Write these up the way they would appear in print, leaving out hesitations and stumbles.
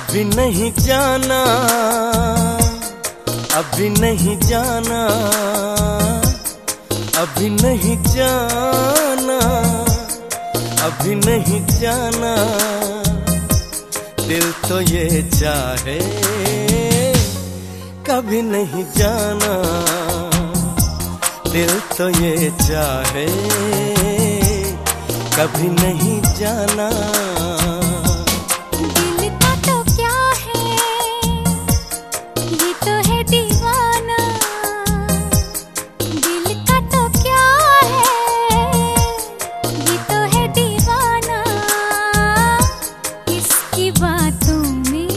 अभी नहीं जाना, अभी नहीं जाना, अभी नहीं जाना, अभी नहीं जाना। दिल तो ये चाहे कभी नहीं जाना, दिल तो ये चाहे कभी नहीं जाना। दिल का तो क्या है, ये तो है दीवाना। दिल का तो क्या है, ये तो है दीवाना। इसकी बातों में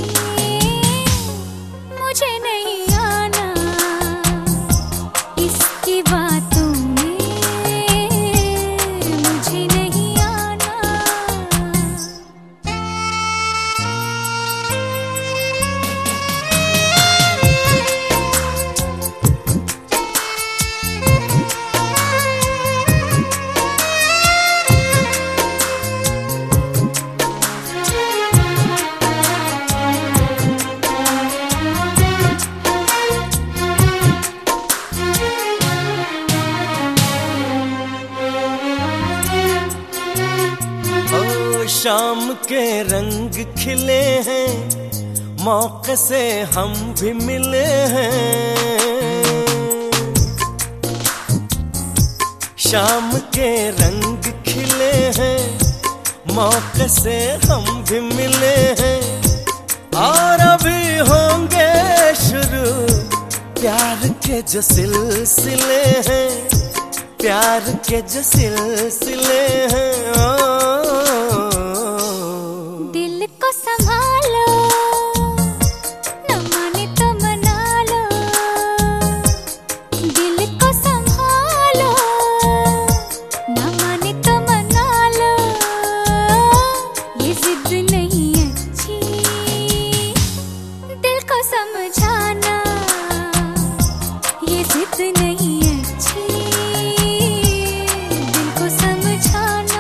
मुझे नहीं आना, इसकी बातों में मुझे नहीं आना। शाम के रंग खिले हैं, मौके से हम भी मिले हैं। शाम के रंग खिले हैं, मौके से हम भी मिले हैं। और अभी होंगे शुरू प्यार के जो सिलसिले हैं, प्यार के जो सिलसिले हैं। दिल को संभालो, न माने तो मना लो। दिल को संभालो, न माने तो मना लो। ये जिद नहीं अच्छी, दिल को समझाना। ये जिद नहीं अच्छी, दिल को समझाना।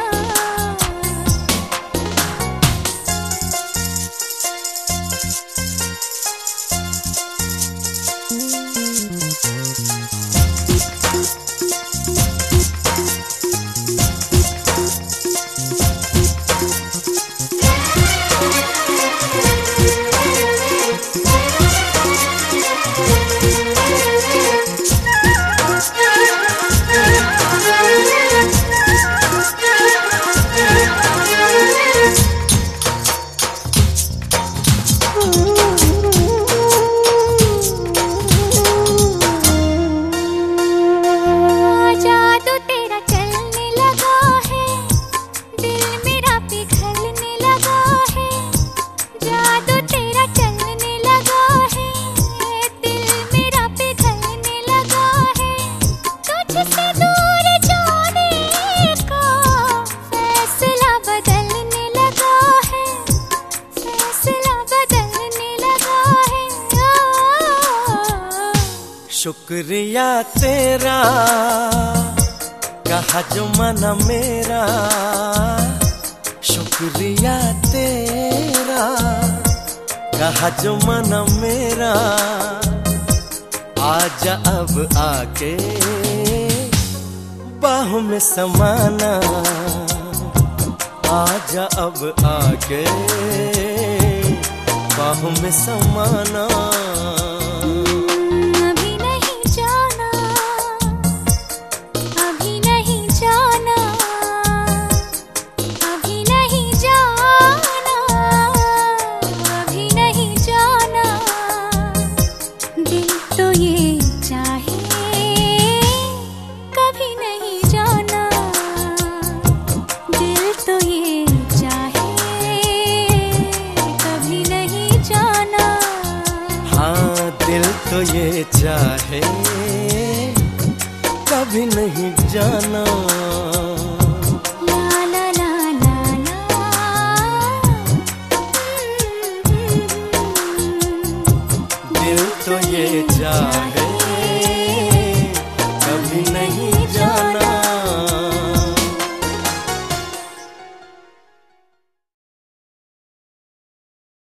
शुक्रिया तेरा कहा जो मना मेरा। शुक्रिया तेरा कहा जो मना मेरा। आजा अब आके बाहों में समाना। आजा अब आके बाहों में समाना। दिल तो ये चाहे कभी नहीं जाना। ला ला ला ला ला। दिल तो ये चाहे कभी नहीं जाना।